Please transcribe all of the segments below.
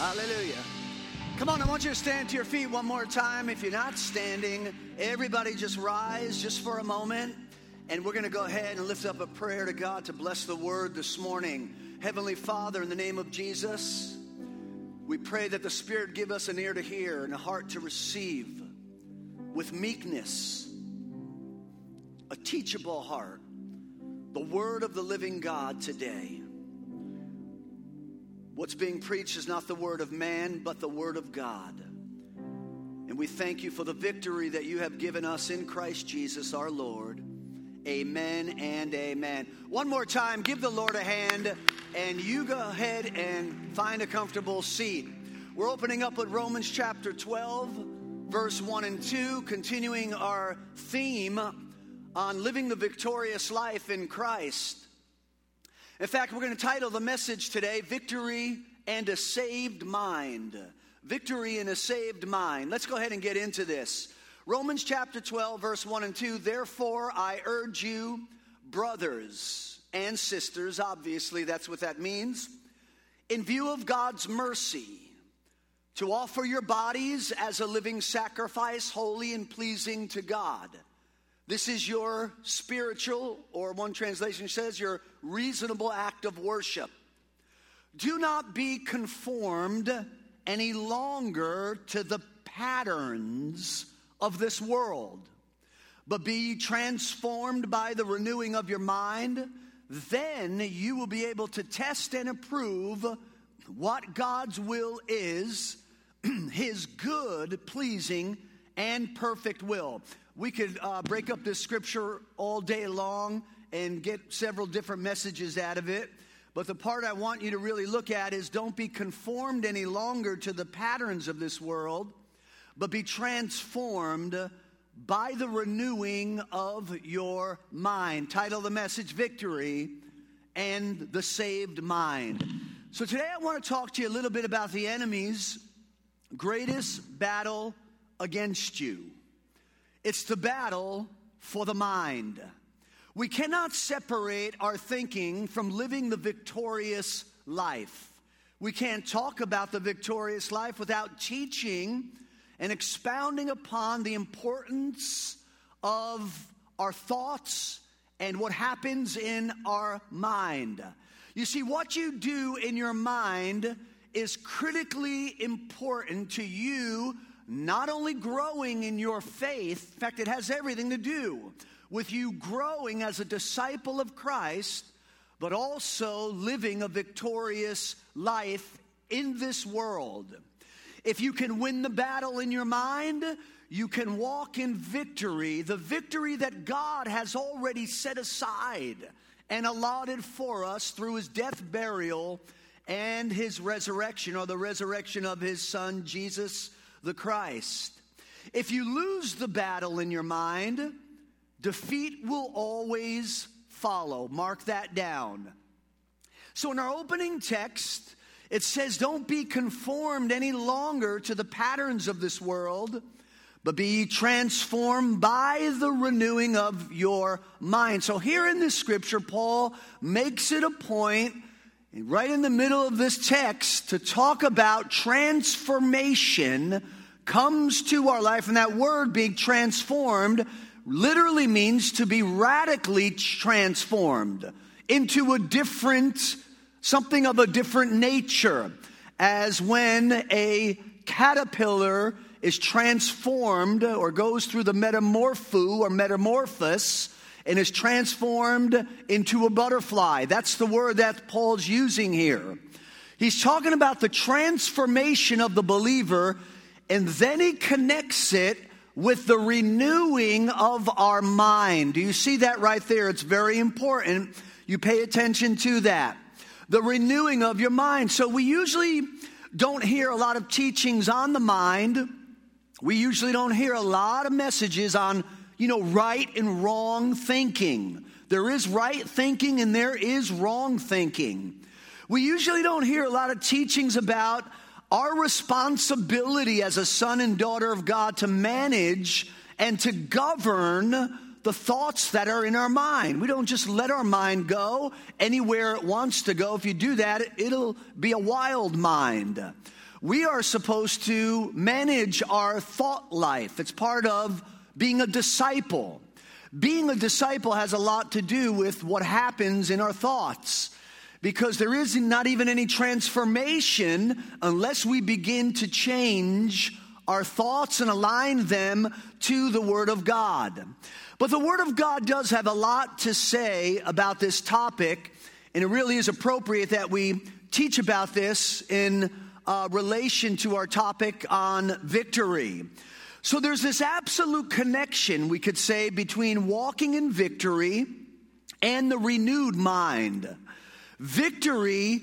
Hallelujah. Come on, I want you to stand to your feet one more time. If you're not standing, everybody just rise just for a moment. And we're going to go ahead and lift up a prayer to God to bless the word this morning. Heavenly Father, in the name of Jesus, we pray that the Spirit give us an ear to hear and a heart to receive with meekness, a teachable heart, the word of the living God today. What's being preached is not the word of man, but the word of God. And we thank you for the victory that you have given us in Christ Jesus our Lord. Amen and amen. One more time, give the Lord a hand, and you go ahead and find a comfortable seat. We're opening up with Romans chapter 12, verse 1 and 2, continuing our theme on living the victorious life in Christ. In fact, we're going to title the message today, Victory and a Saved Mind. Victory and a Saved Mind. Let's go ahead and get into this. Romans chapter 12, verse 1 and 2. Therefore, I urge you, brothers and sisters, obviously that's what that means, in view of God's mercy, to offer your bodies as a living sacrifice, holy and pleasing to God. This is your spiritual, or one translation says, your reasonable act of worship. Do not be conformed any longer to the patterns of this world, but be transformed by the renewing of your mind. Then you will be able to test and approve what God's will is, his good, pleasing, and perfect will. We could break up this scripture all day long and get several different messages out of it. But the part I want you to really look at is don't be conformed any longer to the patterns of this world, but be transformed by the renewing of your mind. Title of the message, Victory and the Saved Mind. So today I want to talk to you a little bit about the enemy's greatest battle against you. It's the battle for the mind. We cannot separate our thinking from living the victorious life. We can't talk about the victorious life without teaching and expounding upon the importance of our thoughts and what happens in our mind. You see, what you do in your mind is critically important to you, not only growing in your faith. In fact, it has everything to do with you growing as a disciple of Christ, but also living a victorious life in this world. If you can win the battle in your mind, you can walk in victory, the victory that God has already set aside and allotted for us through his death, burial, and his resurrection, or the resurrection of his Son, Jesus the Christ. If you lose the battle in your mind, defeat will always follow. Mark that down. So in our opening text, it says, don't be conformed any longer to the patterns of this world, but be transformed by the renewing of your mind. So here in this scripture, Paul makes it a point, right in the middle of this text, to talk about transformation comes to our life. And that word, being transformed, literally means to be radically transformed into a different, something of a different nature. As when a caterpillar is transformed or goes through the metamorphosis and is transformed into a butterfly. That's the word that Paul's using here. He's talking about the transformation of the believer, and then he connects it with the renewing of our mind. Do you see that right there? It's very important. You pay attention to that. The renewing of your mind. So we usually don't hear a lot of teachings on the mind. We usually don't hear a lot of messages on, right and wrong thinking. There is right thinking and there is wrong thinking. We usually don't hear a lot of teachings about our responsibility as a son and daughter of God to manage and to govern the thoughts that are in our mind. We don't just let our mind go anywhere it wants to go. If you do that, it'll be a wild mind. We are supposed to manage our thought life. It's part of being a disciple. Being a disciple has a lot to do with what happens in our thoughts, because there is not even any transformation unless we begin to change our thoughts and align them to the Word of God. But the Word of God does have a lot to say about this topic, and it really is appropriate that we teach about this in relation to our topic on victory. So there's this absolute connection, we could say, between walking in victory and the renewed mind. Victory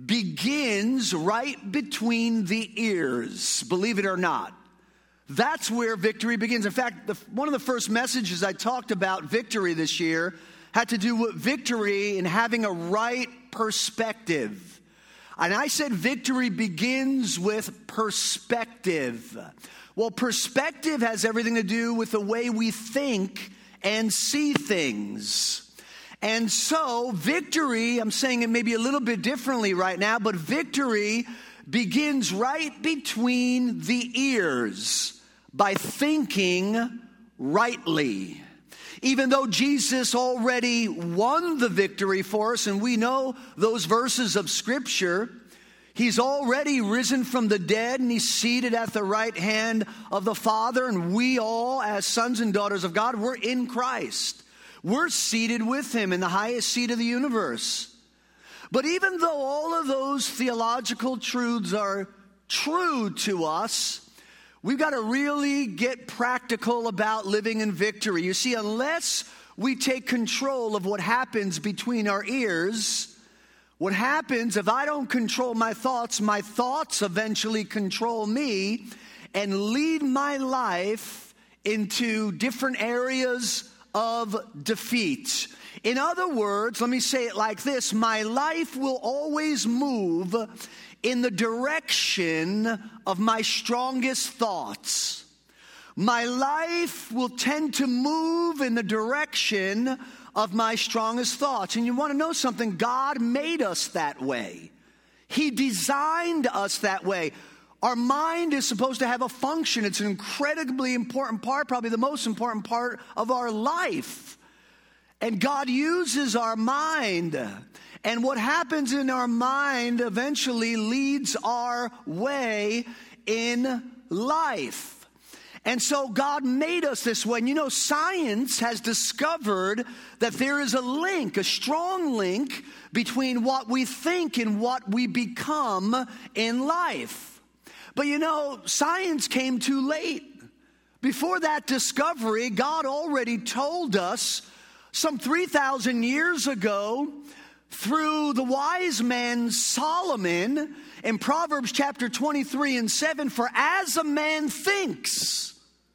begins right between the ears, believe it or not. That's where victory begins. In fact, one of the first messages I talked about victory this year had to do with victory and having a right perspective. And I said victory begins with perspective. Well, perspective has everything to do with the way we think and see things. And so victory, I'm saying it maybe a little bit differently right now, but victory begins right between the ears by thinking rightly. Even though Jesus already won the victory for us, and we know those verses of Scripture, He's already risen from the dead, and He's seated at the right hand of the Father, and we all, as sons and daughters of God, we're in Christ. We're seated with Him in the highest seat of the universe. But even though all of those theological truths are true to us, we've got to really get practical about living in victory. You see, unless we take control of what happens between our ears, what happens if I don't control my thoughts eventually control me and lead my life into different areas of defeat. In other words, let me say it like this: my life will always move in the direction of my strongest thoughts. My life will tend to move in the direction of my strongest thoughts. And you want to know something? God made us that way. He designed us that way. Our mind is supposed to have a function. It's an incredibly important part, probably the most important part of our life. And God uses our mind. And what happens in our mind eventually leads our way in life. And so God made us this way. And you know, science has discovered that there is a link, a strong link, between what we think and what we become in life. But you know, science came too late. Before that discovery, God already told us some 3,000 years ago through the wise man Solomon in Proverbs chapter 23 and 7, for as a man thinks,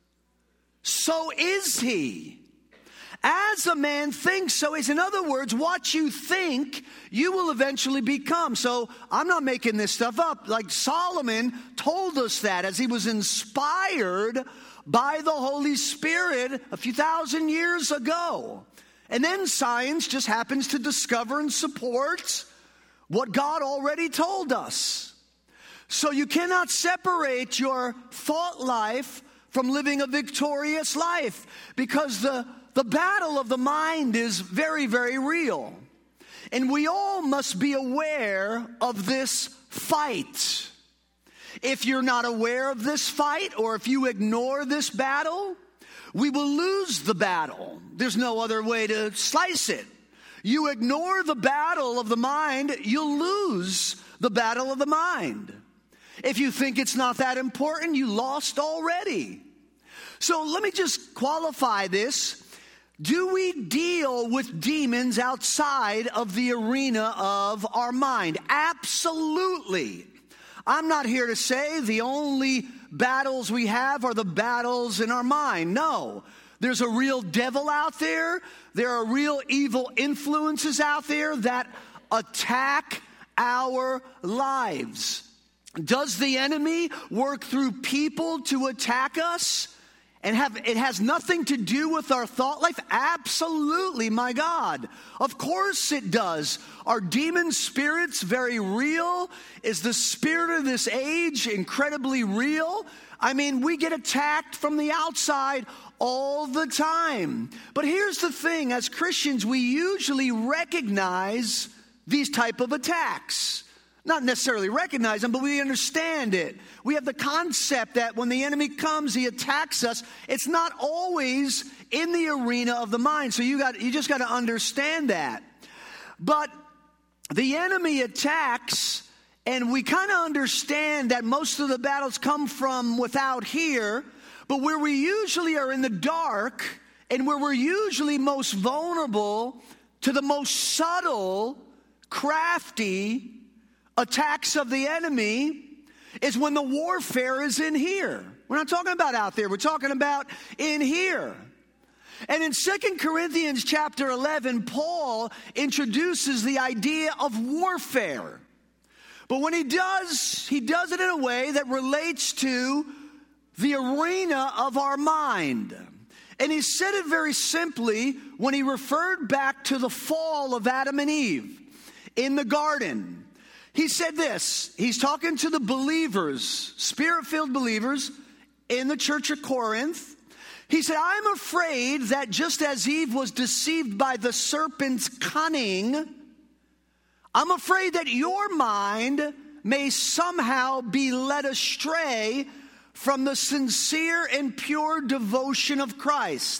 so is he. As a man thinks, so is. In other words, what you think, you will eventually become. So I'm not making this stuff up. Like Solomon told us that as he was inspired by the Holy Spirit a few thousand years ago. And then science just happens to discover and support what God already told us. So you cannot separate your thought life from living a victorious life, because the battle of the mind is very, very real. And we all must be aware of this fight. If you're not aware of this fight, or if you ignore this battle, we will lose the battle. There's no other way to slice it. You ignore the battle of the mind, you'll lose the battle of the mind. If you think it's not that important, you lost already. So let me just qualify this. Do we deal with demons outside of the arena of our mind? Absolutely. I'm not here to say the only battles we have are the battles in our mind. No. There's a real devil out there. There are real evil influences out there that attack our lives. Does the enemy work through people to attack us? and it has nothing to do with our thought life? Absolutely, my God. Of course it does. Are demon spirits very real? Is the spirit of this age incredibly real? I mean, we get attacked from the outside all the time. But here's the thing, as Christians, we usually recognize these type of attacks. Not necessarily recognize them, but we understand it. We have the concept that when the enemy comes, he attacks us. It's not always in the arena of the mind. So you just got to understand that. But the enemy attacks, and we kind of understand that most of the battles come from without here. But where we usually are in the dark, and where we're usually most vulnerable to the most subtle, crafty attacks of the enemy, is when the warfare is in here. We're not talking about out there. We're talking about in here. And in 2 Corinthians chapter 11, Paul introduces the idea of warfare. But when he does it in a way that relates to the arena of our mind. And he said it very simply when he referred back to the fall of Adam and Eve in the garden. He said this, he's talking to the believers, spirit-filled believers in the church of Corinth. He said, I'm afraid that just as Eve was deceived by the serpent's cunning, I'm afraid that your mind may somehow be led astray from the sincere and pure devotion of Christ.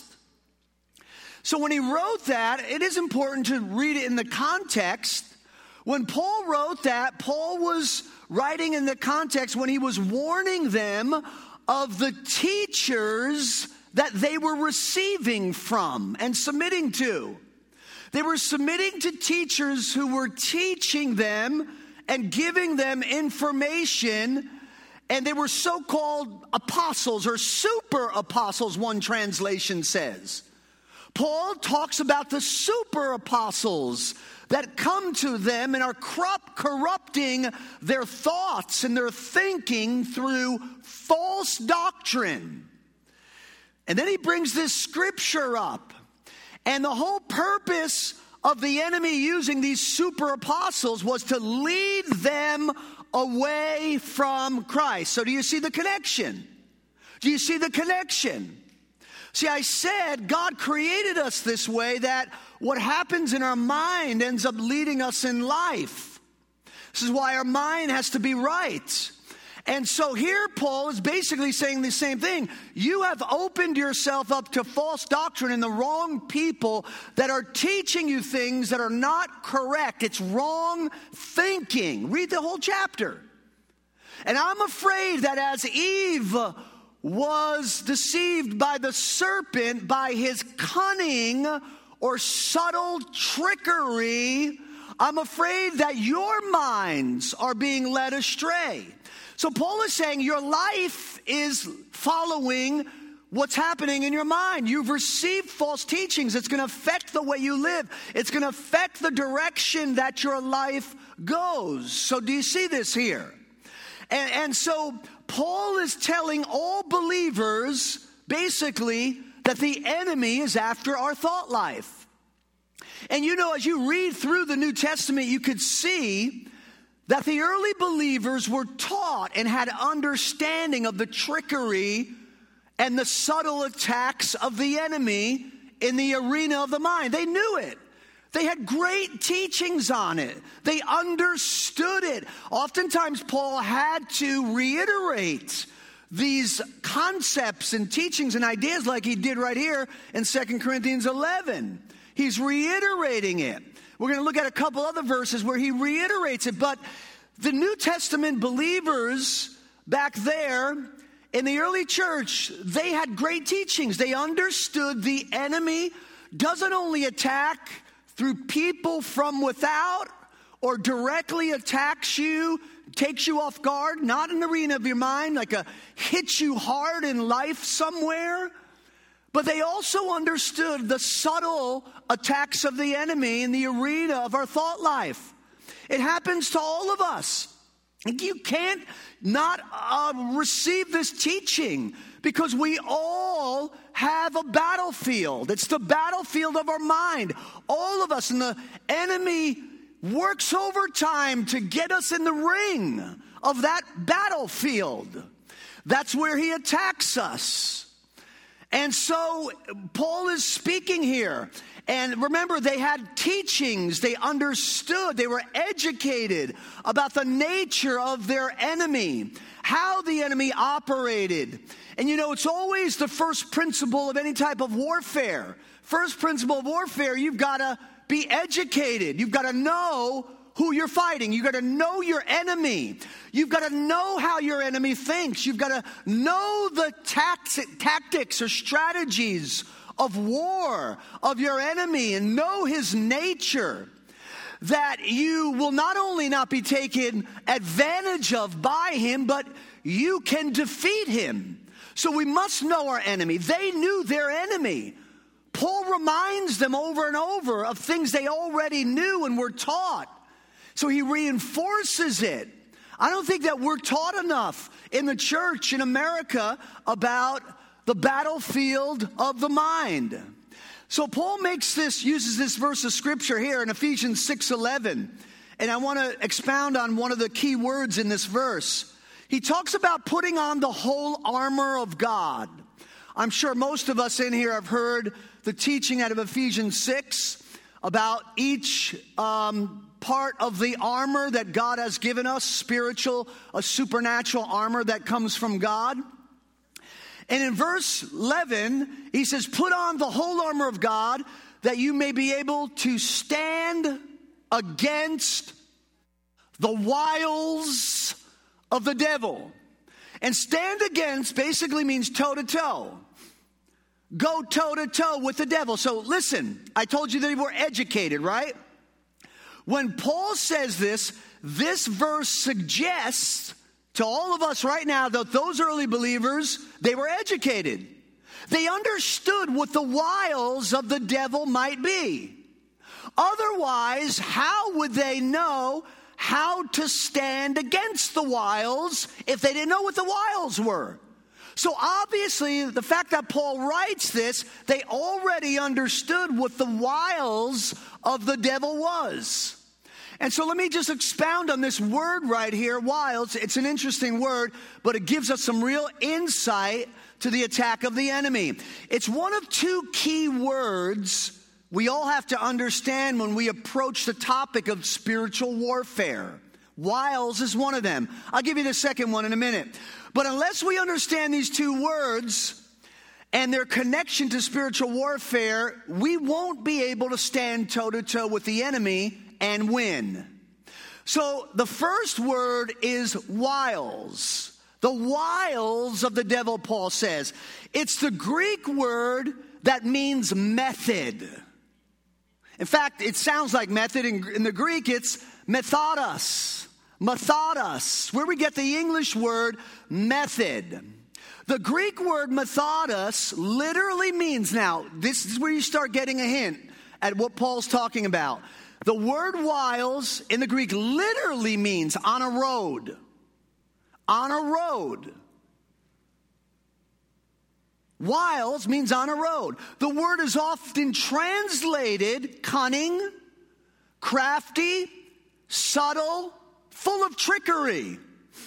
So when he wrote that, it is important to read it in the context. When Paul wrote that, Paul was writing in the context when he was warning them of the teachers that they were receiving from and submitting to. They were submitting to teachers who were teaching them and giving them information, and they were so-called apostles or super apostles, one translation says. Paul talks about the super apostles that come to them and are corrupting their thoughts and their thinking through false doctrine. And then he brings this scripture up. And the whole purpose of the enemy using these super apostles was to lead them away from Christ. So do you see the connection? Do you see the connection? See, I said God created us this way that what happens in our mind ends up leading us in life. This is why our mind has to be right. And so here Paul is basically saying the same thing. You have opened yourself up to false doctrine and the wrong people that are teaching you things that are not correct. It's wrong thinking. Read the whole chapter. And I'm afraid that as Eve was deceived by the serpent, by his cunning or subtle trickery, I'm afraid that your minds are being led astray. So Paul is saying your life is following what's happening in your mind. You've received false teachings. It's going to affect the way you live. It's going to affect the direction that your life goes. So do you see this here? And so Paul is telling all believers basically that the enemy is after our thought life. And you know, as you read through the New Testament, you could see that the early believers were taught and had understanding of the trickery and the subtle attacks of the enemy in the arena of the mind. They knew it. They had great teachings on it. They understood it. Oftentimes, Paul had to reiterate these concepts and teachings and ideas like he did right here in 2 Corinthians 11. He's reiterating it. We're going to look at a couple other verses where he reiterates it. But the New Testament believers back there in the early church, they had great teachings. They understood the enemy doesn't only attack through people from without or directly attacks you, takes you off guard, not in the arena of your mind, like hits you hard in life somewhere. But they also understood the subtle attacks of the enemy in the arena of our thought life. It happens to all of us. You can't not receive this teaching, because we all have a battlefield. It's the battlefield of our mind. All of us. And the enemy works overtime to get us in the ring of that battlefield. That's where he attacks us. And so Paul is speaking here. And remember, they had teachings, they understood, they were educated about the nature of their enemy, how the enemy operated. And you know, it's always the first principle of any type of warfare. First principle of warfare, you've got to be educated. You've got to know who you're fighting. You've got to know your enemy. You've got to know how your enemy thinks. You've got to know the tactics or strategies of war of your enemy, and know his nature, that you will not only not be taken advantage of by him, but you can defeat him. So we must know our enemy. They knew their enemy. Paul reminds them over and over of things they already knew and were taught. So he reinforces it. I don't think that we're taught enough in the church in America about the battlefield of the mind. So Paul uses this verse of scripture here in Ephesians 6:11. And I want to expound on one of the key words in this verse. He talks about putting on the whole armor of God. I'm sure most of us in here have heard the teaching out of Ephesians 6 about each part of the armor that God has given us, spiritual, a supernatural armor that comes from God. And in verse 11, he says, put on the whole armor of God that you may be able to stand against the wiles of the devil. And stand against basically means toe to toe. Go toe to toe with the devil. So listen, I told you that we were educated, right? When Paul says this verse suggests to all of us right now that those early believers, they were educated. They understood what the wiles of the devil might be. Otherwise, how would they know how to stand against the wiles if they didn't know what the wiles were? So obviously, the fact that Paul writes this, they already understood what the wiles of the devil was. And so let me just expound on this word right here, wiles. It's an interesting word, but it gives us some real insight to the attack of the enemy. It's one of two key words we all have to understand when we approach the topic of spiritual warfare. Wiles is one of them. I'll give you the second one in a minute. But unless we understand these two words and their connection to spiritual warfare, we won't be able to stand toe-to-toe with the enemy and win. So the first word is wiles. The wiles of the devil, Paul says. It's the Greek word that means method. In fact, it sounds like method. In the Greek, it's methodos. Methodos, where we get the English word method. The Greek word methodos literally means, now, this is where you start getting a hint at what Paul's talking about. The word wiles in the Greek literally means on a road. On a road. Wiles means on a road. The word is often translated cunning, crafty, subtle, full of trickery.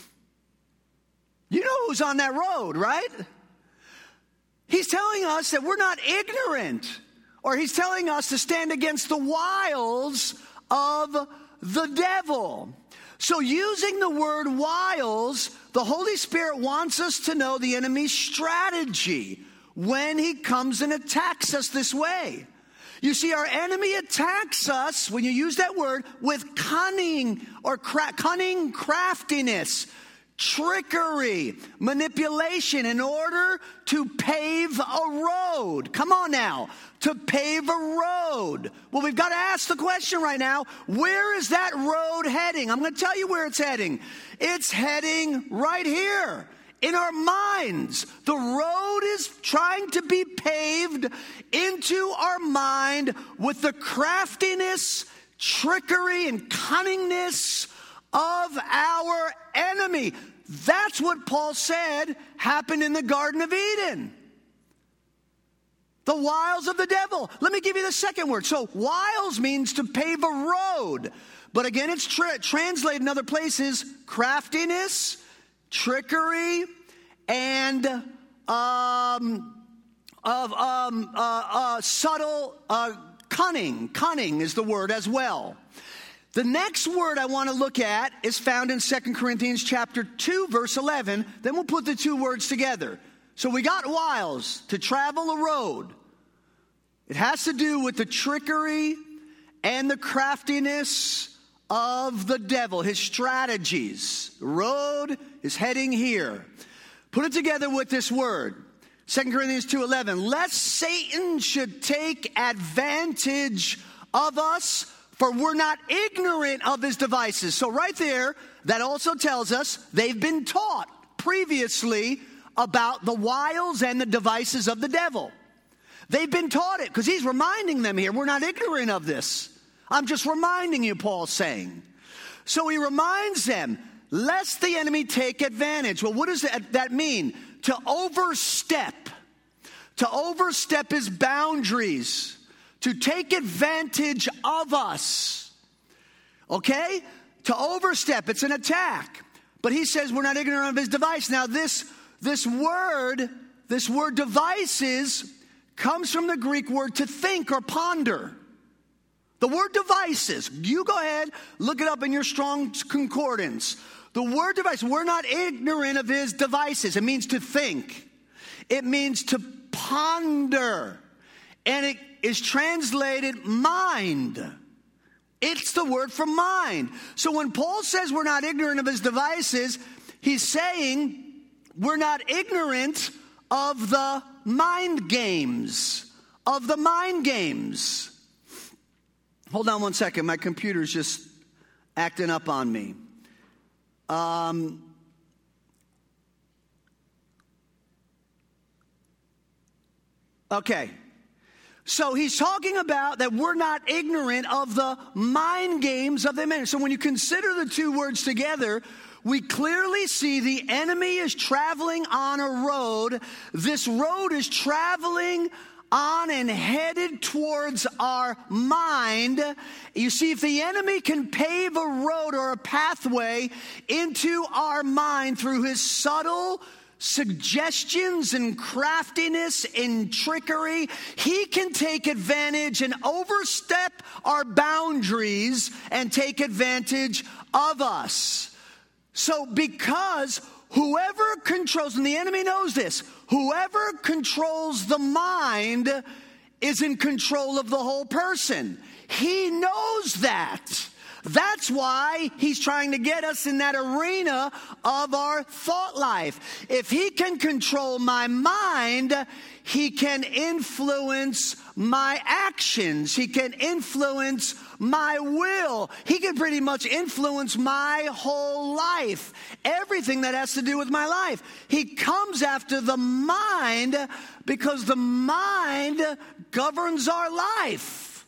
You know who's on that road, right? He's telling us that we're not ignorant. Or he's telling us to stand against the wiles of the devil. So using the word wiles, the Holy Spirit wants us to know the enemy's strategy when he comes and attacks us this way. You see, our enemy attacks us, when you use that word, with cunning or cunning craftiness, trickery, manipulation in order to pave a road. Come on now, to pave a road. Well, we've got to ask the question right now, where is that road heading? I'm going to tell you where it's heading. It's heading right here in our minds. The road is trying to be paved into our mind with the craftiness, trickery, and cunningness of our enemy. That's what Paul said happened in the Garden of Eden. The wiles of the devil. Let me give you the second word. So wiles means to pave a road. But again, it's translated in other places, craftiness, trickery, and subtle cunning. Cunning is the word as well. The next word I want to look at is found in 2 Corinthians chapter 2, verse 11. Then we'll put the two words together. So we got wiles, to travel a road. It has to do with the trickery and the craftiness of the devil, his strategies. The road is heading here. Put it together with this word. 2 Corinthians 2:11. Lest Satan should take advantage of us, for we're not ignorant of his devices. So right there, that also tells us they've been taught previously about the wiles and the devices of the devil. They've been taught it because he's reminding them here. We're not ignorant of this. I'm just reminding you, Paul's saying. So he reminds them, lest the enemy take advantage. Well, what does that mean? To overstep. To overstep his boundaries. To take advantage of us. Okay? To overstep. It's an attack. But he says we're not ignorant of his device. Now this word devices comes from the Greek word to think or ponder. The word devices, you go ahead, look it up in your Strong's Concordance. The word device, we're not ignorant of his devices. It means to think. It means to ponder. And it is translated mind. It's the word for mind. So when Paul says we're not ignorant of his devices, he's saying we're not ignorant of the mind games. Of the mind games. Hold on one second. My computer's just acting up on me. Okay. So he's talking about that we're not ignorant of the mind games of the enemy. So when you consider the two words together, we clearly see the enemy is traveling on a road. This road is traveling on and headed towards our mind. You see, if the enemy can pave a road or a pathway into our mind through his subtle suggestions and craftiness and trickery, he can take advantage and overstep our boundaries and take advantage of us. So because whoever controls, and the enemy knows this, whoever controls the mind is in control of the whole person. He knows that. That's why he's trying to get us in that arena of our thought life. If he can control my mind, he can influence my actions. He can influence my will. He can pretty much influence my whole life. Everything that has to do with my life. He comes after the mind because the mind governs our life.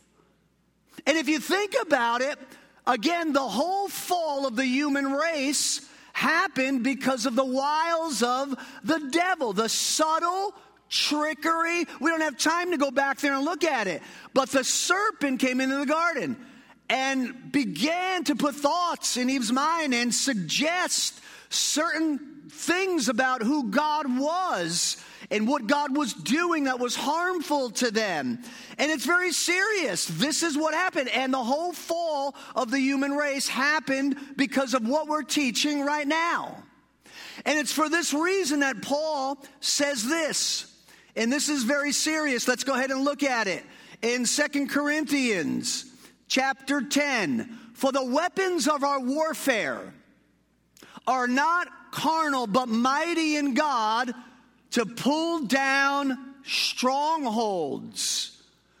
And if you think about it, again, the whole fall of the human race happened because of the wiles of the devil, the subtle trickery. We don't have time to go back there and look at it. But the serpent came into the garden and began to put thoughts in Eve's mind and suggest certain things about who God was and what God was doing that was harmful to them. And it's very serious. This is what happened. And the whole fall of the human race happened because of what we're teaching right now. And it's for this reason that Paul says this. And this is very serious. Let's go ahead and look at it. In 2 Corinthians chapter 10. For the weapons of our warfare are not carnal, but mighty in God to pull down strongholds.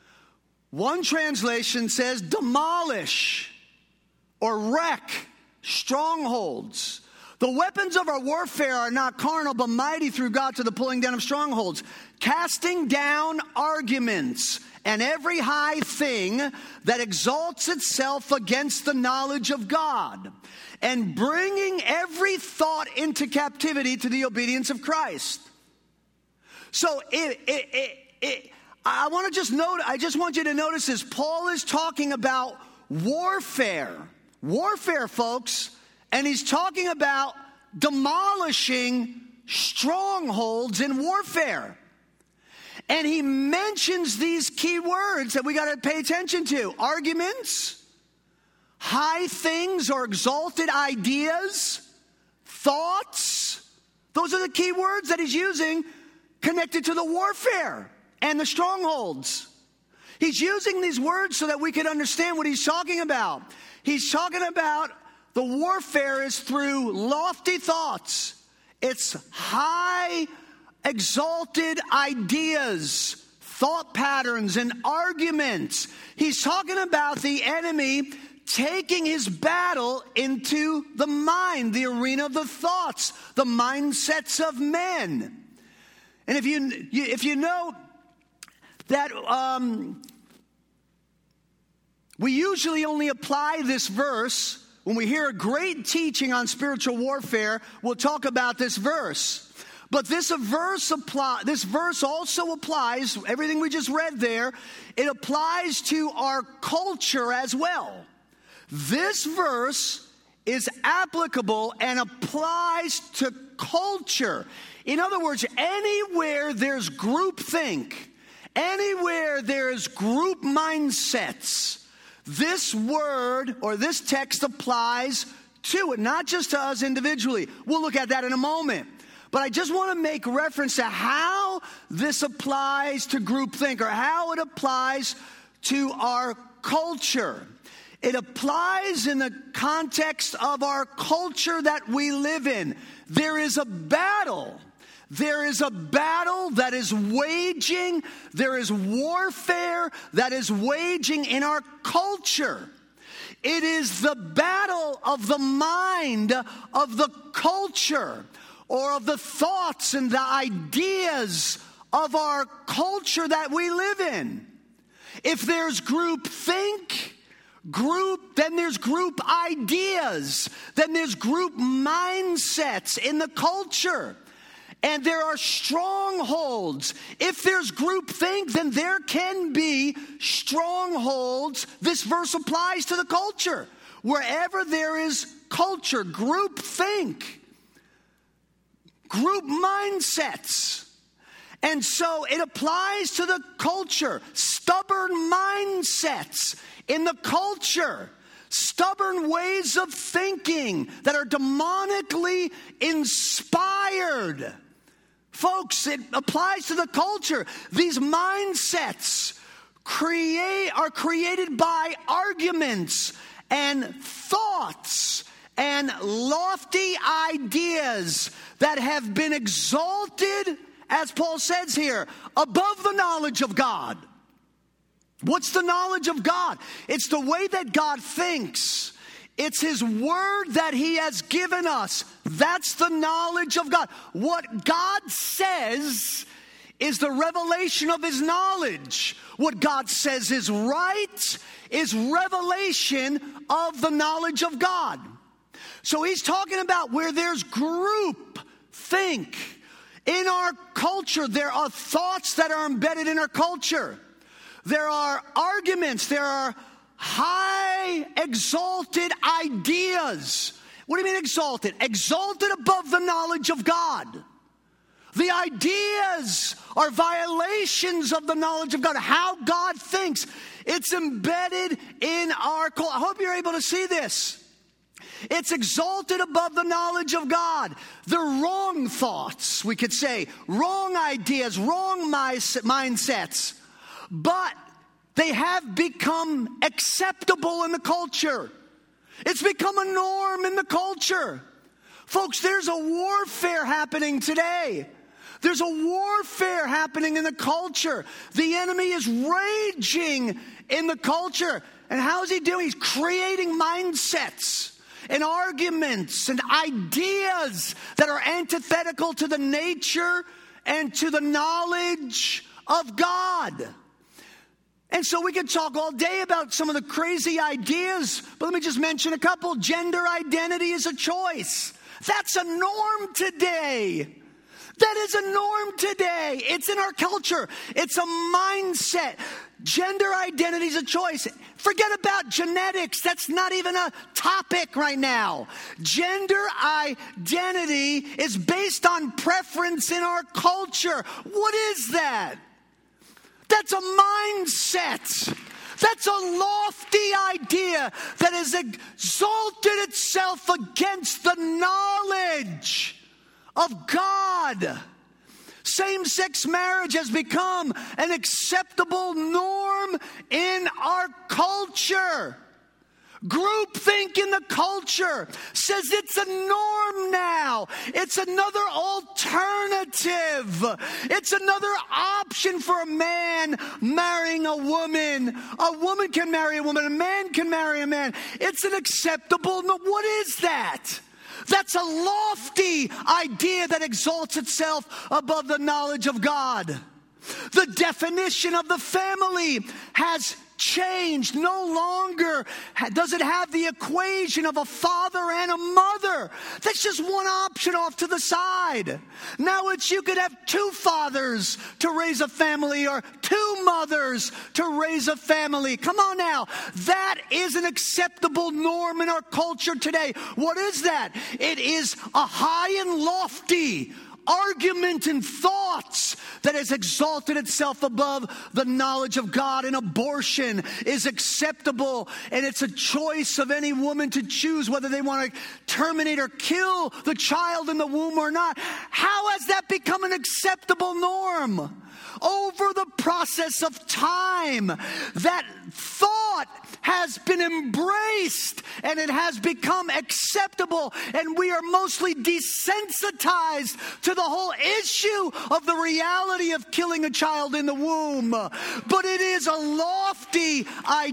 One translation says demolish or wreck strongholds. The weapons of our warfare are not carnal, but mighty through God to the pulling down of strongholds, casting down arguments and every high thing that exalts itself against the knowledge of God, and bringing every thought into captivity to the obedience of Christ. So I just want you to notice this. Paul is talking about warfare. Warfare, folks. And he's talking about demolishing strongholds in warfare. And he mentions these key words that we got to pay attention to. Arguments, high things or exalted ideas, thoughts. Those are the key words that he's using connected to the warfare and the strongholds. He's using these words so that we can understand what he's talking about. He's talking about the warfare is through lofty thoughts. It's high, exalted ideas, thought patterns, and arguments. He's talking about the enemy taking his battle into the mind, the arena of the thoughts, the mindsets of men. And if you know that we usually only apply this verse when we hear a great teaching on spiritual warfare, we'll talk about this verse. But this verse also applies, everything we just read there, it applies to our culture as well. This verse is applicable and applies to culture. In other words, anywhere there's groupthink, anywhere there's group mindsets, this word or this text applies to it, not just to us individually. We'll look at that in a moment. But I just want to make reference to how this applies to groupthink or how it applies to our culture. It applies in the context of our culture that we live in. There is a battle. There is a battle that is waging. There is warfare that is waging in our culture. It is the battle of the mind of the culture, or of the thoughts and the ideas of our culture that we live in. If there's groupthink, then there's group ideas, then there's group mindsets in the culture. And there are strongholds. If there's groupthink, then there can be strongholds. This verse applies to the culture. Wherever there is culture, groupthink, group mindsets. And so it applies to the culture. Stubborn mindsets in the culture. Stubborn ways of thinking that are demonically inspired. Folks, it applies to the culture. These mindsets are created by arguments and thoughts and lofty ideas that have been exalted, as Paul says here, above the knowledge of God. What's the knowledge of God? It's the way that God thinks. It's His word that He has given us. That's the knowledge of God. What God says is the revelation of His knowledge. What God says is right is revelation of the knowledge of God. So He's talking about where there's group think. In our culture, there are thoughts that are embedded in our culture. There are arguments. There are high exalted ideas. What do you mean exalted? Exalted above the knowledge of God. The ideas are violations of the knowledge of God. How God thinks. It's embedded in our culture. I hope you're able to see this. It's exalted above the knowledge of God. The wrong thoughts, we could say, wrong ideas, wrong mindsets. But they have become acceptable in the culture. It's become a norm in the culture. Folks, there's a warfare happening today. There's a warfare happening in the culture. The enemy is raging in the culture. And how is he doing? He's creating mindsets. and arguments and ideas that are antithetical to the nature and to the knowledge of God. And so we could talk all day about some of the crazy ideas, but let me just mention a couple. Gender identity is a choice. That's a norm today. That is a norm today. It's in our culture. It's a mindset. Gender identity is a choice. Forget about genetics. That's not even a topic right now. Gender identity is based on preference in our culture. What is that? That's a mindset. That's a lofty idea that has exalted itself against the knowledge of God. Same-sex marriage has become an acceptable norm in our culture. Groupthink in the culture says it's a norm now. It's another alternative. It's another option for a man marrying a woman. A woman can marry a woman. A man can marry a man. It's an acceptable norm. What is that? That's a lofty idea that exalts itself above the knowledge of God. The definition of the family has changed. No longer does it have the equation of a father and a mother. That's just one option off to the side. Now it's you could have two fathers to raise a family or two mothers to raise a family. Come on now. That is an acceptable norm in our culture today. What is that? It is a high and lofty argument and thoughts that has exalted itself above the knowledge of God. And abortion is acceptable, and it's a choice of any woman to choose whether they want to terminate or kill the child in the womb or not. How has that become an acceptable norm? Over the process of time, that thought has been embraced and it has become acceptable, and we are mostly desensitized to the whole issue of the reality of killing a child in the womb. But it is a lofty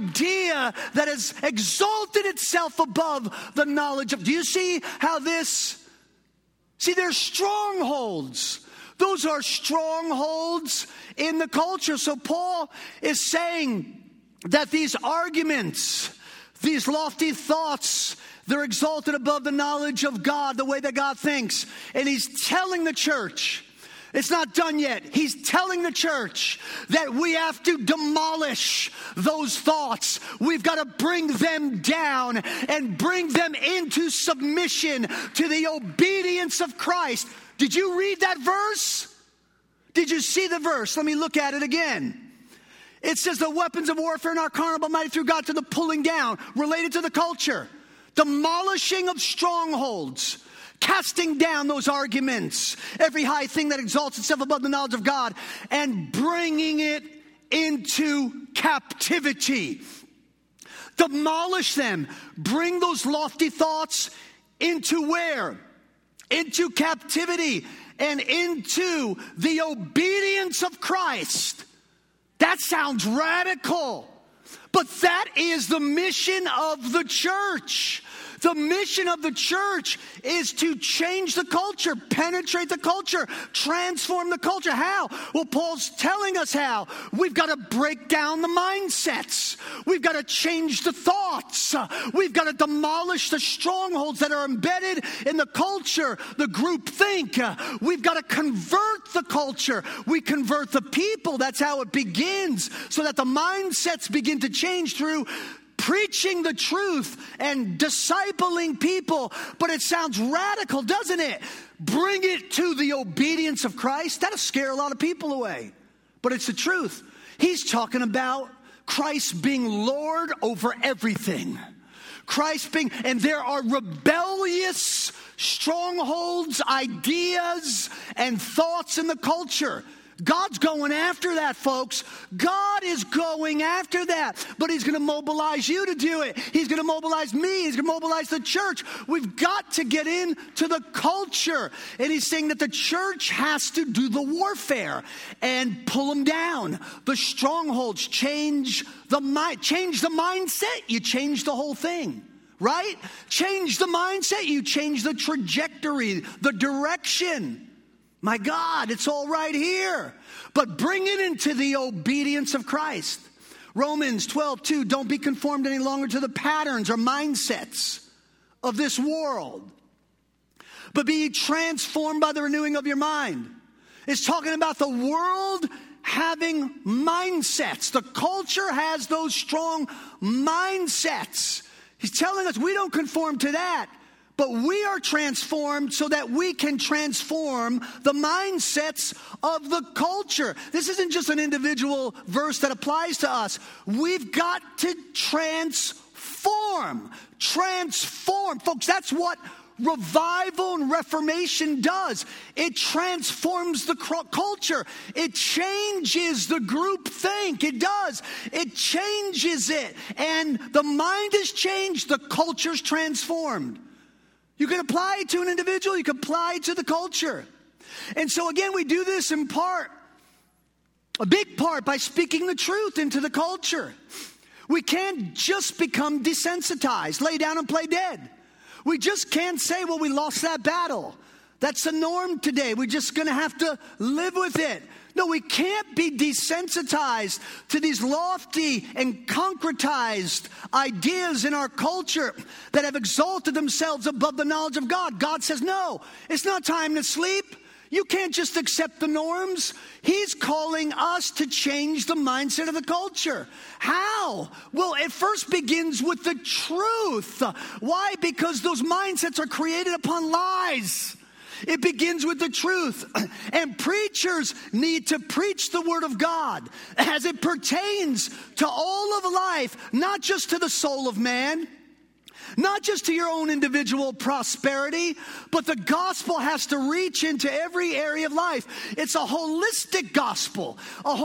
idea that has exalted itself above the knowledge of. Do you see how this? See, there's strongholds. Those are strongholds in the culture. So Paul is saying that these arguments, these lofty thoughts, they're exalted above the knowledge of God, the way that God thinks. And he's telling the church, it's not done yet. He's telling the church that we have to demolish those thoughts. We've got to bring them down and bring them into submission to the obedience of Christ. Did you read that verse? Did you see the verse? Let me look at it again. It says the weapons of warfare are not carnal, but mighty through God to the pulling down, related to the culture. Demolishing of strongholds. Casting down those arguments. Every high thing that exalts itself above the knowledge of God. And bringing it into captivity. Demolish them. Bring those lofty thoughts into where? Into captivity and into the obedience of Christ. That sounds radical, but that is the mission of the church. The mission of the church is to change the culture, penetrate the culture, transform the culture. How? Well, Paul's telling us how. We've got to break down the mindsets. We've got to change the thoughts. We've got to demolish the strongholds that are embedded in the culture, the group think. We've got to convert the culture. We convert the people. That's how it begins, so that the mindsets begin to change through preaching the truth and discipling people. But it sounds radical, doesn't it? Bring it to the obedience of Christ. That'll scare a lot of people away. But it's the truth. He's talking about Christ being Lord over everything. Christ being, and there are rebellious strongholds, ideas, and thoughts in the culture. God's going after that, folks. God is going after that. But he's going to mobilize you to do it. He's going to mobilize me. He's going to mobilize the church. We've got to get into the culture. And he's saying that the church has to do the warfare and pull them down. The strongholds, change the mindset. You change the whole thing. right? Change the mindset. You change the trajectory, the direction. My God, it's all right here. But bring it into the obedience of Christ. Romans 12:2, don't be conformed any longer to the patterns or mindsets of this world, but be ye transformed by the renewing of your mind. It's talking about the world having mindsets. The culture has those strong mindsets. He's telling us we don't conform to that, but we are transformed so that we can transform the mindsets of the culture. This isn't just an individual verse that applies to us. We've got to transform. Transform. Folks, that's what revival and reformation does. It transforms the culture. It changes the group think. It does. It changes it. And the mind is changed. The culture's transformed. You can apply it to an individual. You can apply it to the culture. And so again, we do this in part, a big part, by speaking the truth into the culture. We can't just become desensitized, lay down and play dead. We just can't say, well, we lost that battle. That's the norm today. We're just going to have to live with it. No, we can't be desensitized to these lofty and concretized ideas in our culture that have exalted themselves above the knowledge of God. God says, no, it's not time to sleep. You can't just accept the norms. He's calling us to change the mindset of the culture. How? Well, it first begins with the truth. Why? Because those mindsets are created upon lies. It begins with the truth. And preachers need to preach the word of God as it pertains to all of life, not just to the soul of man, not just to your own individual prosperity, but the gospel has to reach into every area of life. It's a holistic gospel.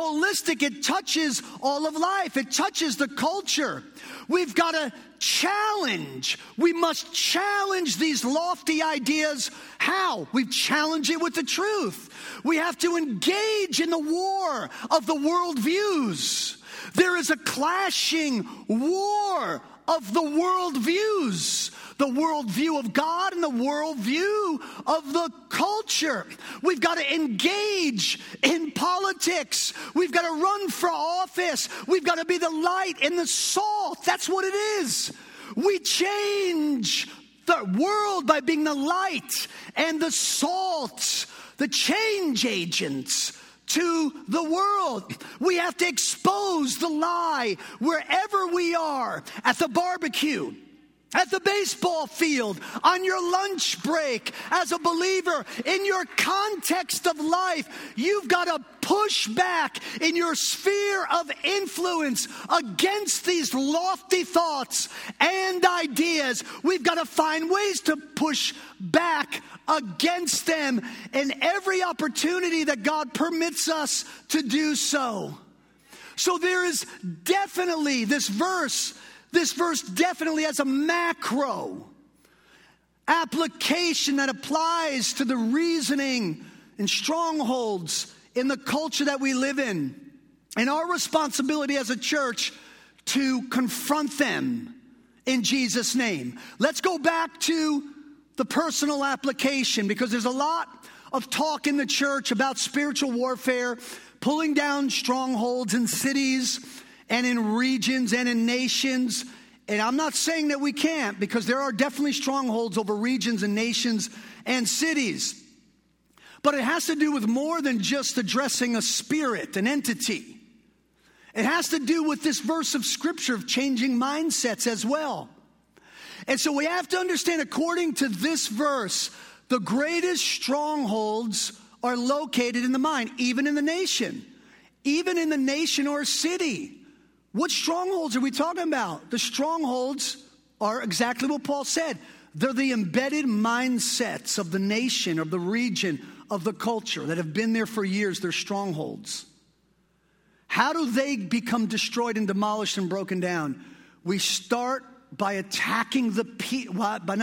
It touches all of life. It touches the culture. We've got to challenge. We must challenge these lofty ideas. How? We challenge it with the truth. We have to engage in the war of the worldviews. There is a clashing war of the worldviews, the worldview of God and the worldview of the culture. We've got to engage in politics. We've got to run for office. We've got to be the light and the salt. That's what it is. We change the world by being the light and the salt, the change agents to the world. We have to expose the lie wherever we are, at the barbecue, at the baseball field, on your lunch break, as a believer, in your context of life. You've got to push back in your sphere of influence against these lofty thoughts and ideas. We've got to find ways to push back against them in every opportunity that God permits us to do so. So there is definitely this verse definitely has a macro application that applies to the reasoning and strongholds in the culture that we live in, and our responsibility as a church to confront them in Jesus' name. Let's go back to the personal application, because there's a lot of talk in the church about spiritual warfare, pulling down strongholds in cities and in regions and in nations. And I'm not saying that we can't, because there are definitely strongholds over regions and nations and cities. But it has to do with more than just addressing a spirit, an entity. It has to do with this verse of Scripture of changing mindsets as well. And so we have to understand, according to this verse, the greatest strongholds are located in the mind, even in the nation or city. What strongholds are we talking about? The strongholds are exactly what Paul said. They're the embedded mindsets of the nation, of the region, of the culture that have been there for years. They're strongholds. How do they become destroyed and demolished and broken down? We start by attacking the people,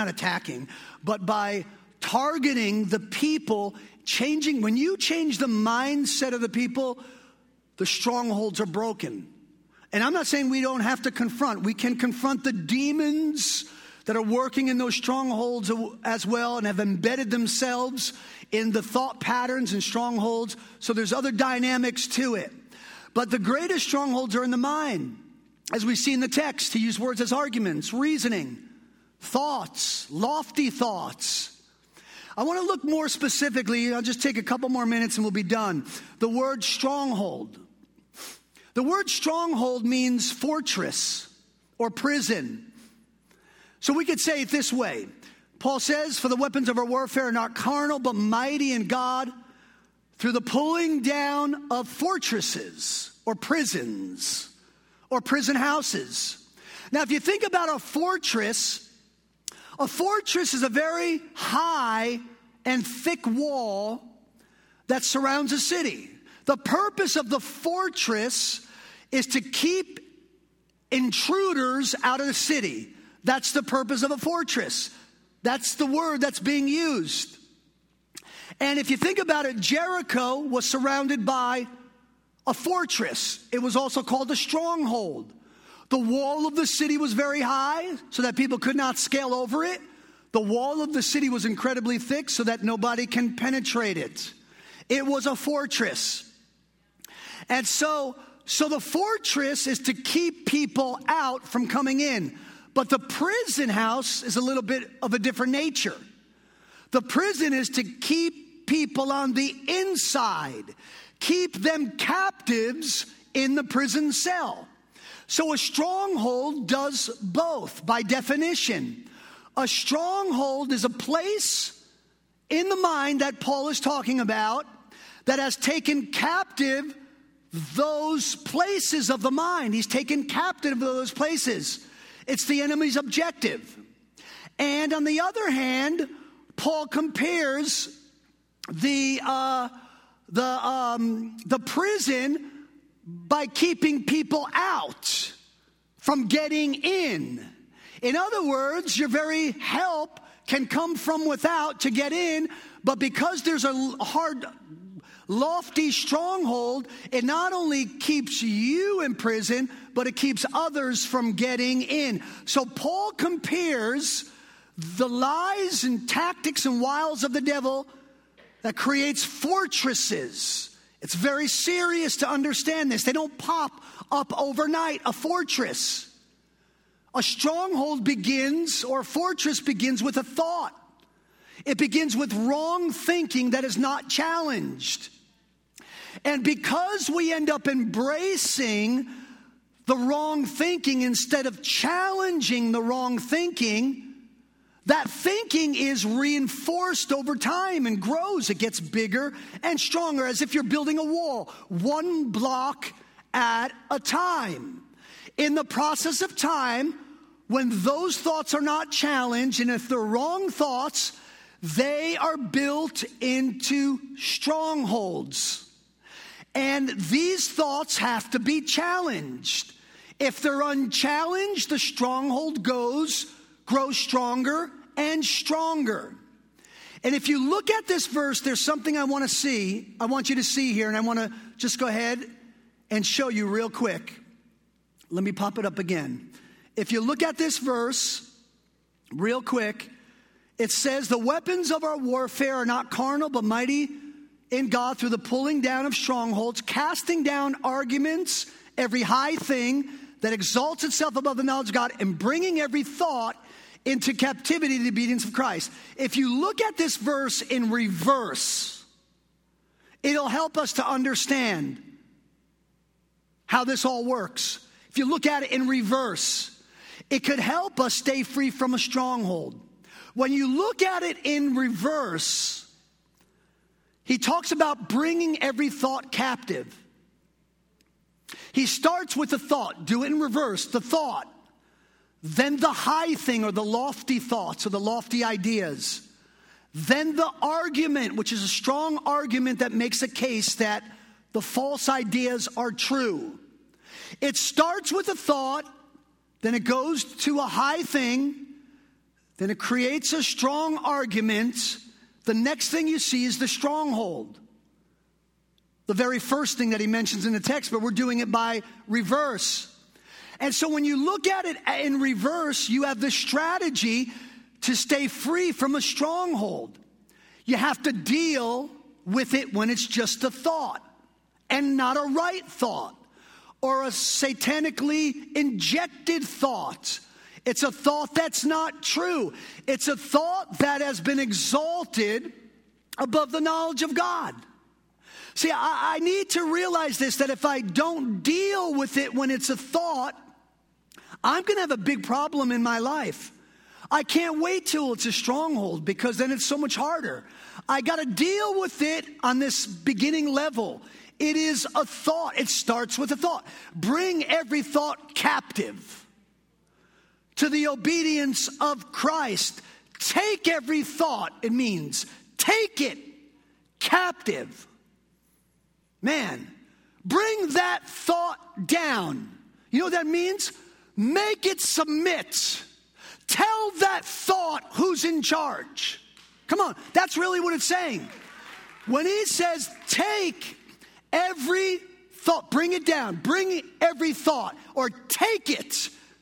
by targeting the people, changing. When you change the mindset of the people, the strongholds are broken. And I'm not saying we don't have to confront. We can confront the demons that are working in those strongholds as well and have embedded themselves in the thought patterns and strongholds. So there's other dynamics to it. But the greatest strongholds are in the mind. As we see in the text, he used words as arguments, reasoning, thoughts, lofty thoughts. I want to look more specifically. I'll just take a couple more minutes and we'll be done. The word stronghold. The word stronghold means fortress or prison. So we could say it this way. Paul says, for the weapons of our warfare are not carnal, but mighty in God through the pulling down of fortresses or prisons or prison houses. Now, if you think about a fortress is a very high and thick wall that surrounds a city. The purpose of the fortress is to keep intruders out of the city. That's the purpose of a fortress. That's the word that's being used. And if you think about it, Jericho was surrounded by a fortress. It was also called a stronghold. The wall of the city was very high so that people could not scale over it. The wall of the city was incredibly thick so that nobody can penetrate it. It was a fortress. And so the fortress is to keep people out from coming in. But the prison house is a little bit of a different nature. The prison is to keep people on the inside, keep them captives in the prison cell. So a stronghold does both by definition. A stronghold is a place in the mind that Paul is talking about that has taken captive those places of the mind. He's taken captive those places. It's the enemy's objective. And on the other hand, Paul compares the prison by keeping people out from getting in. In other words, your very help can come from without to get in, but because there's a hard, lofty stronghold, it not only keeps you in prison, but it keeps others from getting in. So Paul compares the lies and tactics and wiles of the devil that creates fortresses. It's very serious to understand this. They don't pop up overnight. A fortress. A stronghold begins, or a fortress begins with a thought. It begins with wrong thinking that is not challenged. And because we end up embracing the wrong thinking instead of challenging the wrong thinking, that thinking is reinforced over time and grows. It gets bigger and stronger, as if you're building a wall, one block at a time. In the process of time, when those thoughts are not challenged, and if they're wrong thoughts, they are built into strongholds. And these thoughts have to be challenged. If they're unchallenged, the stronghold grows stronger and stronger. And if you look at this verse, there's something I want you to see here, and I want to just go ahead and show you real quick. Let me pop it up again. If you look at this verse real quick, it says, the weapons of our warfare are not carnal, but mighty in God through the pulling down of strongholds, casting down arguments, every high thing that exalts itself above the knowledge of God, and bringing every thought into captivity to the obedience of Christ. If you look at this verse in reverse, it'll help us to understand how this all works. If you look at it in reverse, it could help us stay free from a stronghold. When you look at it in reverse, he talks about bringing every thought captive. He starts with the thought. Do it in reverse. The thought. Then the high thing, or the lofty thoughts, or the lofty ideas. Then the argument, which is a strong argument that makes a case that the false ideas are true. It starts with a thought, then it goes to a high thing, then it creates a strong argument. The next thing you see is the stronghold. The very first thing that he mentions in the text, but we're doing it by reverse. And so when you look at it in reverse, you have the strategy to stay free from a stronghold. You have to deal with it when it's just a thought and not a right thought or a satanically injected thought. It's a thought that's not true. It's a thought that has been exalted above the knowledge of God. See, I need to realize this, that if I don't deal with it when it's a thought, I'm going to have a big problem in my life. I can't wait till it's a stronghold, because then it's so much harder. I got to deal with it on this beginning level. It is a thought. It starts with a thought. Bring every thought captive to the obedience of Christ. Take every thought, it means. Take it captive. Man, bring that thought down. You know what that means? Make it submit. Tell that thought who's in charge. Come on, that's really what it's saying. When he says take every thought, bring it down, bring every thought, or take it,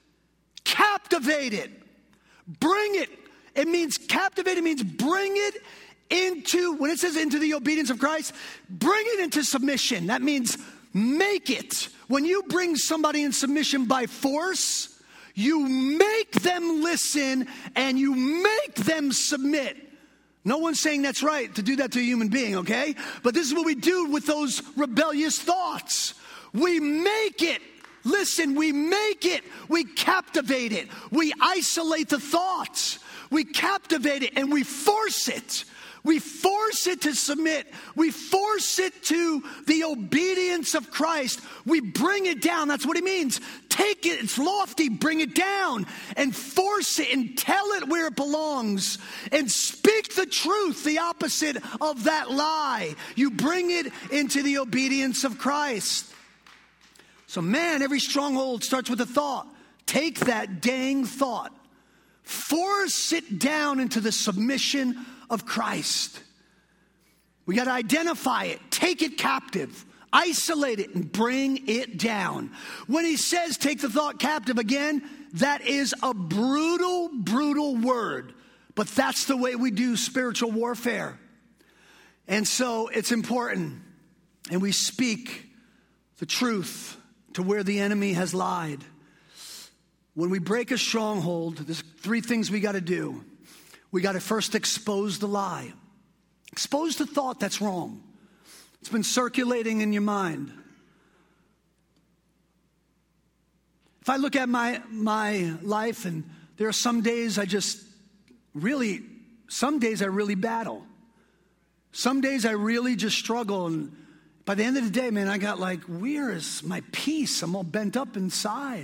captivate it, bring it. It means captivate, it means bring it into, when it says into the obedience of Christ, bring it into submission. That means make it. When you bring somebody in submission by force, you make them listen and you make them submit. No one's saying that's right to do that to a human being, okay? But this is what we do with those rebellious thoughts. We make it. Listen, we make it. We captivate it. We isolate the thoughts. We captivate it and we force it. We force it to submit. We force it to the obedience of Christ. We bring it down. That's what he means. Take it. It's lofty. Bring it down and force it and tell it where it belongs and speak the truth, the opposite of that lie. You bring it into the obedience of Christ. So man, every stronghold starts with a thought. Take that dang thought. Force it down into the submission of Christ. We got to identify it, take it captive, isolate it, and bring it down. When he says take the thought captive, again, that is a brutal, brutal word. But that's the way we do spiritual warfare. And so it's important. And we speak the truth to where the enemy has lied. When we break a stronghold, there's three things we got to do. We got to first expose the lie. Expose the thought that's wrong. It's been circulating in your mind. If I look at my life, and there are some days I really battle. Some days I really just struggle, and by the end of the day, man, I got like, where is my peace? I'm all bent up inside.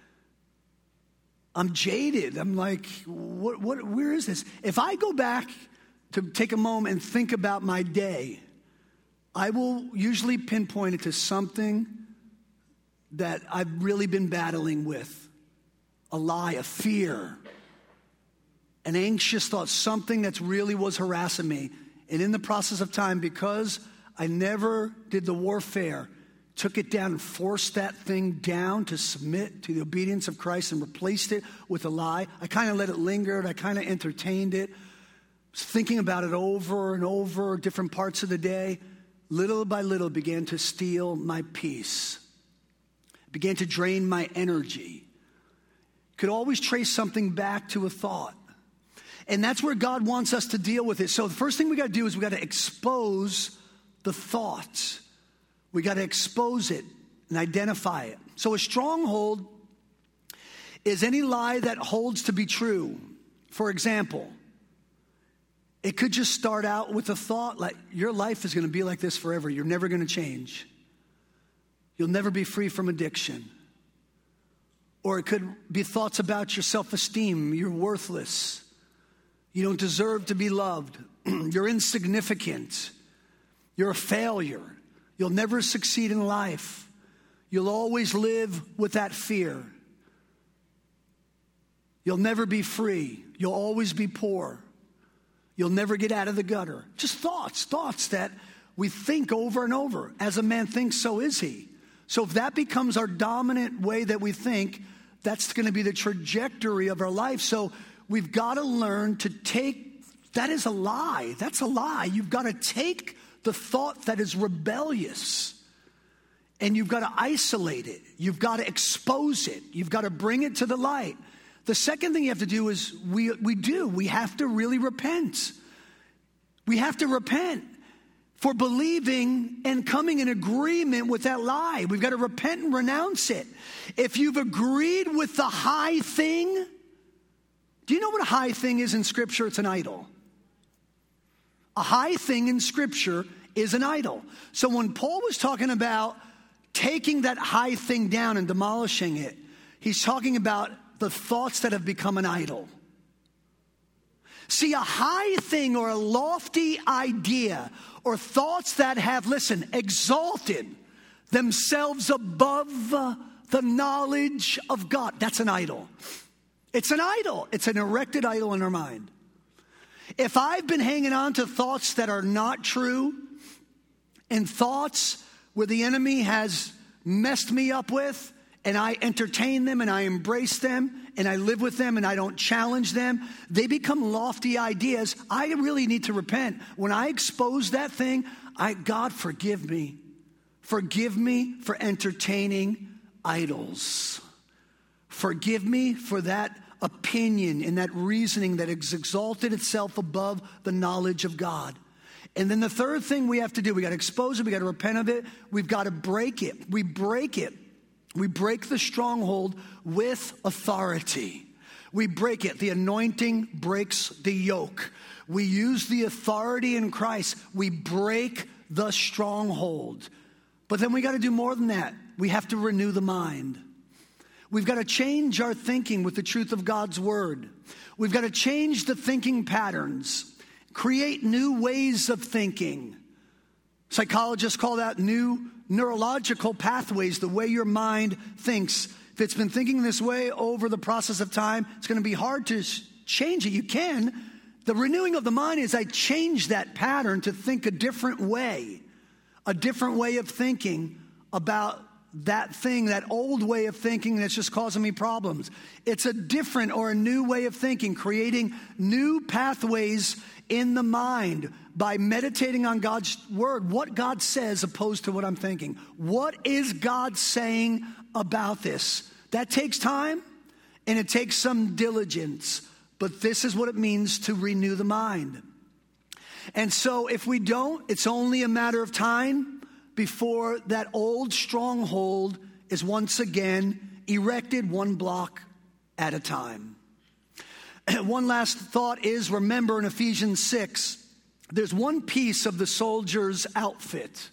I'm jaded. I'm like, where is this? If I go back to take a moment and think about my day, I will usually pinpoint it to something that I've really been battling with. A lie, a fear, an anxious thought, something that really was harassing me. And in the process of time, because I never did the warfare, took it down and forced that thing down to submit to the obedience of Christ and replaced it with a lie. I kind of let it linger. I kind of entertained it. Was thinking about it over and over, different parts of the day. Little by little began to steal my peace. Began to drain my energy. Could always trace something back to a thought. And that's where God wants us to deal with it. So the first thing we got to do is we got to expose the thoughts. We got to expose it and identify it. So a stronghold is any lie that holds to be true. For example, it could just start out with a thought like your life is going to be like this forever. You're never going to change. You'll never be free from addiction. Or it could be thoughts about your self-esteem. You're worthless. You don't deserve to be loved. You're insignificant. You're a failure. You'll never succeed in life. You'll always live with that fear. You'll never be free. You'll always be poor. You'll never get out of the gutter. Just thoughts that we think over and over. As a man thinks, so is he. So if that becomes our dominant way that we think, that's going to be the trajectory of our life. So we've got to learn to take, that is a lie. That's a lie. You've got to take the thought that is rebellious and you've got to isolate it. You've got to expose it. You've got to bring it to the light. The second thing you have to do is we have to really repent. We have to repent for believing and coming in agreement with that lie. We've got to repent and renounce it. If you've agreed with the high thing, do you know what a high thing is in Scripture? It's an idol. A high thing in Scripture is an idol. So when Paul was talking about taking that high thing down and demolishing it, he's talking about the thoughts that have become an idol. See, a high thing or a lofty idea or thoughts that have, listen, exalted themselves above the knowledge of God, that's an idol. It's an idol. It's an erected idol in our mind. If I've been hanging on to thoughts that are not true and thoughts where the enemy has messed me up with, and I entertain them and I embrace them and I live with them and I don't challenge them, they become lofty ideas. I really need to repent. When I expose that thing, God, forgive me. Forgive me for entertaining idols. Forgive me for that opinion and that reasoning that has exalted itself above the knowledge of God. And then the third thing we have to do, we got to expose it, we got to repent of it, we've got to break it. We break it. We break the stronghold with authority. We break it. The anointing breaks the yoke. We use the authority in Christ. We break the stronghold. But then we got to do more than that. We have to renew the mind. We've got to change our thinking with the truth of God's word. We've got to change the thinking patterns, create new ways of thinking. Psychologists call that new neurological pathways, the way your mind thinks. If it's been thinking this way over the process of time, it's going to be hard to change it. You can. The renewing of the mind is I change that pattern to think a different way of thinking about that thing, that old way of thinking that's just causing me problems. It's a different or a new way of thinking, creating new pathways in the mind by meditating on God's word, what God says opposed to what I'm thinking. What is God saying about this? That takes time and it takes some diligence, but this is what it means to renew the mind. And so if we don't, it's only a matter of time before that old stronghold is once again erected one block at a time. One last thought is, remember in Ephesians 6, there's one piece of the soldier's outfit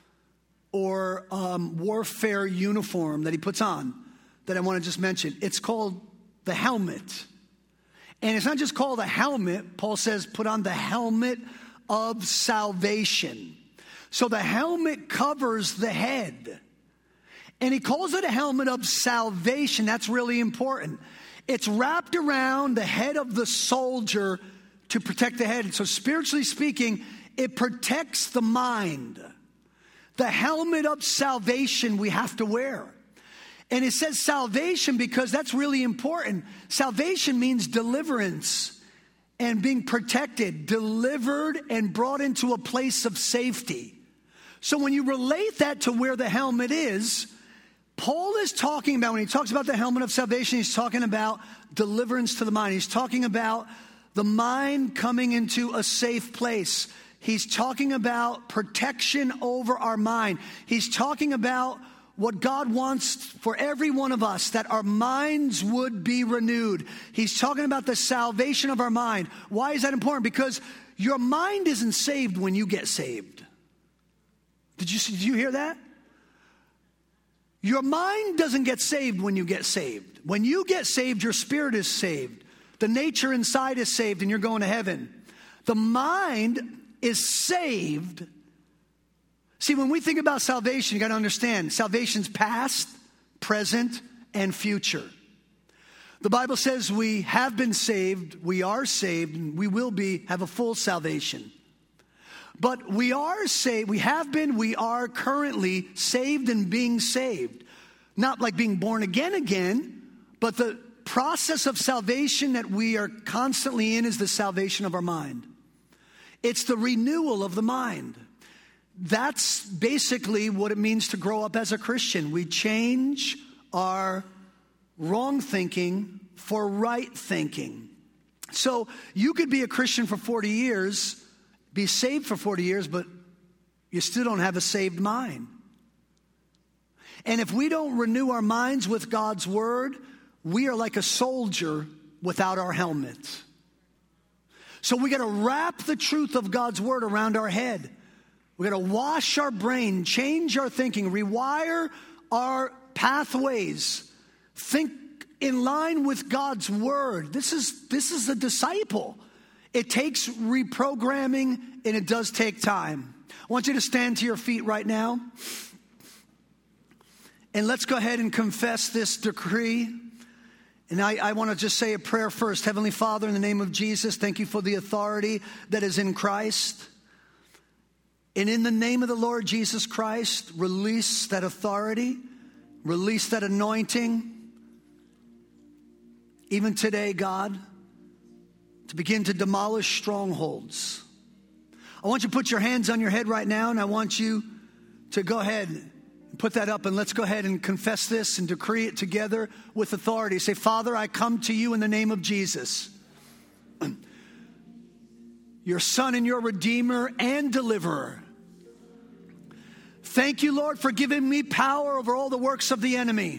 or warfare uniform that he puts on that I want to just mention. It's called the helmet. And it's not just called a helmet. Paul says put on the helmet of salvation. So the helmet covers the head. And he calls it a helmet of salvation. That's really important. It's wrapped around the head of the soldier to protect the head. And so spiritually speaking, it protects the mind. The helmet of salvation we have to wear. And it says salvation because that's really important. Salvation means deliverance and being protected, delivered and brought into a place of safety. So when you relate that to where the helmet is, Paul is talking about, when he talks about the helmet of salvation, he's talking about deliverance to the mind. He's talking about the mind coming into a safe place. He's talking about protection over our mind. He's talking about what God wants for every one of us, that our minds would be renewed. He's talking about the salvation of our mind. Why is that important? Because your mind isn't saved when you get saved. Did you hear that? Your mind doesn't get saved when you get saved. When you get saved, your spirit is saved. The nature inside is saved and you're going to heaven. The mind is saved. See, when we think about salvation, you got to understand, salvation's past, present, and future. The Bible says we have been saved, we are saved, and we will have a full salvation. But we are saved, we have been, we are currently saved and being saved. Not like being born again, but the process of salvation that we are constantly in is the salvation of our mind. It's the renewal of the mind. That's basically what it means to grow up as a Christian. We change our wrong thinking for right thinking. So you could be a Christian for 40 years, be saved for 40 years, but you still don't have a saved mind. And if we don't renew our minds with God's word, we are like a soldier without our helmet. So we got to wrap the truth of God's word around our head. We got to wash our brain, change our thinking, rewire our pathways. Think in line with God's word. This is a disciple. It takes reprogramming, and it does take time. I want you to stand to your feet right now. And let's go ahead and confess this decree. And I want to just say a prayer first. Heavenly Father, in the name of Jesus, thank you for the authority that is in Christ. And in the name of the Lord Jesus Christ, release that authority, release that anointing. Even today, God, to begin to demolish strongholds. I want you to put your hands on your head right now, and I want you to go ahead and put that up, and let's go ahead and confess this and decree it together with authority. Say, Father, I come to you in the name of Jesus, your Son and your Redeemer and Deliverer. Thank you, Lord, for giving me power over all the works of the enemy.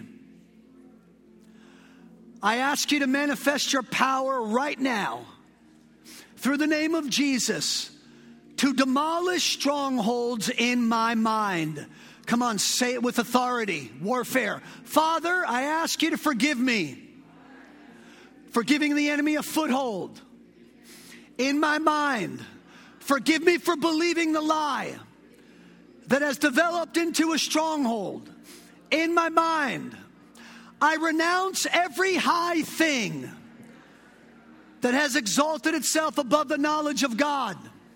I ask you to manifest your power right now through the name of Jesus to demolish strongholds in my mind. Come on, say it with authority. Warfare. Father, I ask you to forgive me for giving the enemy a foothold in my mind. Forgive me for believing the lie that has developed into a stronghold in my mind. I renounce every high thing that has exalted itself above the knowledge of God.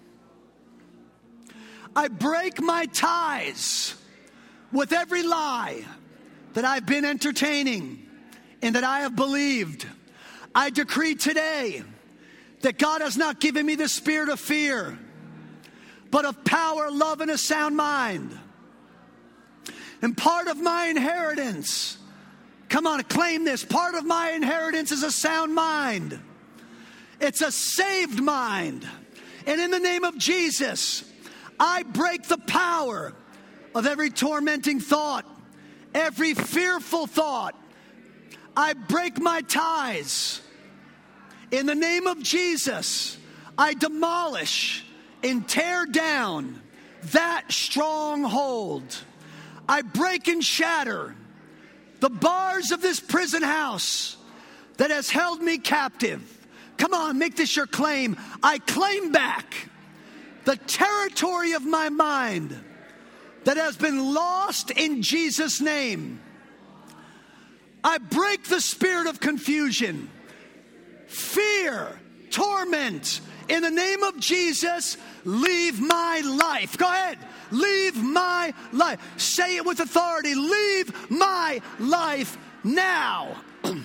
I break my ties with every lie that I've been entertaining and that I have believed. I decree today that God has not given me the spirit of fear, but of power, love, and a sound mind. And part of my inheritance, come on, claim this. Part of my inheritance is a sound mind. It's a saved mind. And in the name of Jesus, I break the power of every tormenting thought, every fearful thought. I break my ties. In the name of Jesus, I demolish and tear down that stronghold. I break and shatter the bars of this prison house that has held me captive. Come on, make this your claim. I claim back the territory of my mind that has been lost in Jesus' name. I break the spirit of confusion, fear, torment. In the name of Jesus, leave my life. Go ahead. Leave my life. Say it with authority. Leave my life now.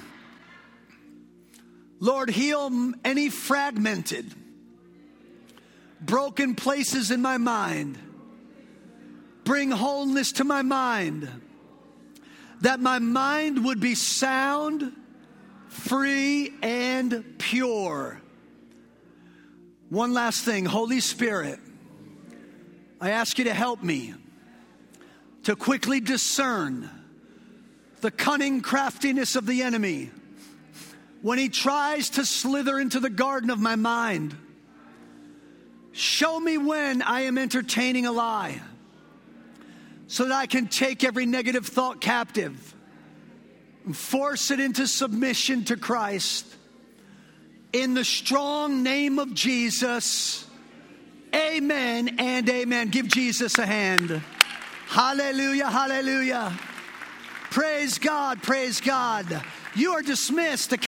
Lord, heal any fragmented, broken places in my mind. Bring wholeness to my mind. That my mind would be sound, free, and pure. One last thing, Holy Spirit, I ask you to help me to quickly discern the cunning craftiness of the enemy when he tries to slither into the garden of my mind. Show me when I am entertaining a lie so that I can take every negative thought captive and force it into submission to Christ. In the strong name of Jesus, amen and amen. Give Jesus a hand. Hallelujah, hallelujah. Praise God, praise God. You are dismissed.